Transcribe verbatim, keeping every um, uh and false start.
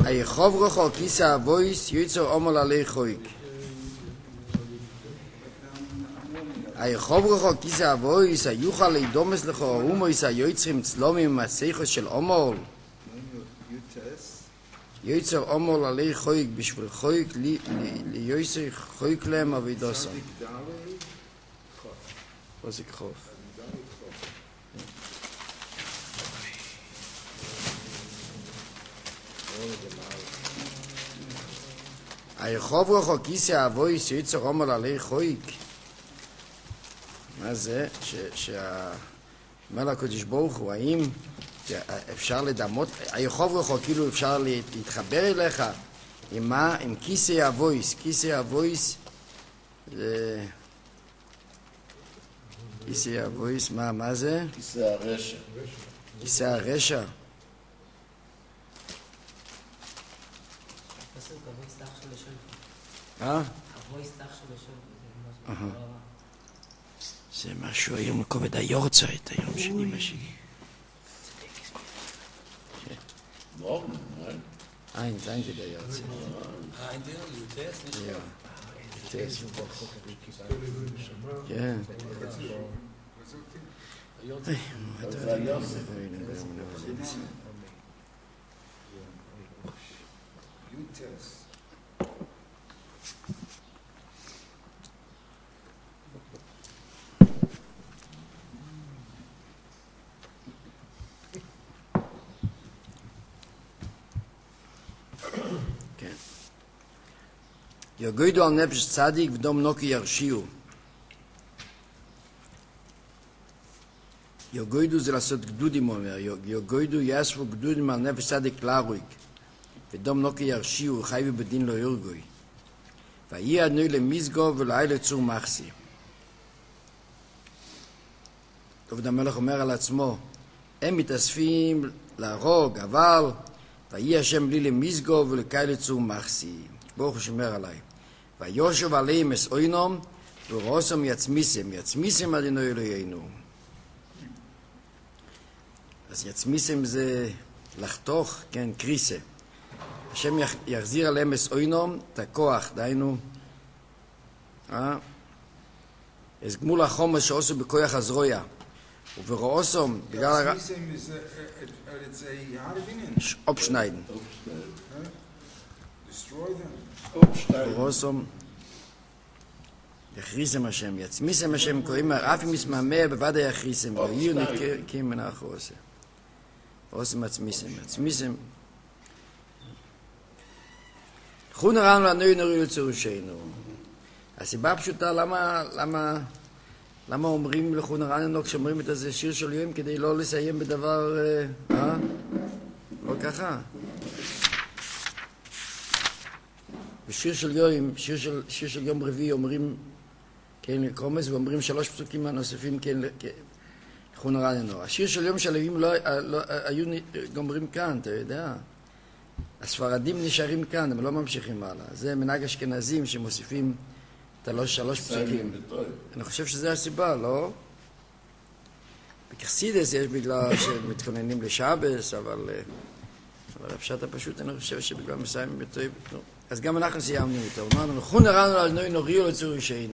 היחוב רוחו כיסא אבויס יוצר עומל עלי חויק. היחוב רוחו כיסא אבויס היוכל להידומס לך אומויס היוצרים צלומים מהסייכות של עומל. יוצר עומל עלי חויק בשביל חויק ליוצר חויק להם אבידוסם. פוסק חוף. היחוב רוחו כיסא אבויס יוצר עומל עלי חויק. מה זה? שאומר לקדוש ברוך הוא, האם אפשר לדמות, היחוב רוחו כאילו אפשר להתחבר אליך עם מה? עם כיסא אבויס. כיסא אבויס זה... כיסא אבויס, מה, מה זה? כיסא הרשע. כיסא הרשע. אה? זה משהו היום לכובד היורצייט היום של אמא שלי. Morgen, nein? Ein, danke der Jahrzehnt. Ein Ding, du test nicht? Ja. Test. Ja. יגוידו על נפש צדיק ודום נוקי ירשיעו. יגוידו זה לעשות גדודים, אומר. יגוידו יאספו גדודים על נפש צדיק להרויק. ודום נוקי ירשיעו, חי ובדין לא ירגוי. ויהי אדוני למזגו ולאי לצור מחסי. דוד המלך אומר על עצמו, הם מתאספים להרוג, אבל ויהי השם לי למזגו ולקאי לצור מחסי. ברוך הוא שומר עליי. ויושב עליהם אס אוינום ורוסם יצמיסם. יצמיסם אדוני אלוהינו. אז יצמיסם זה לחתוך, כן, קריסה. השם יחזיר עליהם אס אוינום את הכוח, דיינו. אה? אז גמול החומש שעושו בכוח הזרויה. וברוסם, בגלל... יצמיסם זה... it's a hard אופשניידן. destroy them. ברוסום יחריסם השם, יצמיסם השם, קוראים אף אם יסממה בבד היחריסם, ויהיו נתקים מן האחרוסם. ברוסם יצמיסם, יצמיסם. חון הרענו לנו נורי לצורשנו. הסיבה פשוטה, למה, למה, למה אומרים לחון הרענו כשאומרים את הזה שיר של יום כדי לא לסיים בדבר, אה? לא ככה. בשיר של יום, שיר של, שיר של יום רביעי אומרים, כן, קומץ, ואומרים שלוש פסוקים הנוספים, כן, לחון הרענו. השיר של יום שלבים לא, לא, היו גומרים כאן, אתה יודע. הספרדים נשארים כאן, הם לא ממשיכים הלאה. זה מנהג אשכנזים שמוסיפים את הלוש, שלוש פסוקים. אני חושב שזה הסיבה, לא? בקסידס יש בגלל שמתכוננים לשבס, אבל, אבל הפשט הפשוט, אני חושב שבגלל מסיים בטוי, אז גם אנחנו סיימנו איתו. אמרנו, חון הרענו על נוי נוריו לצור ישענו.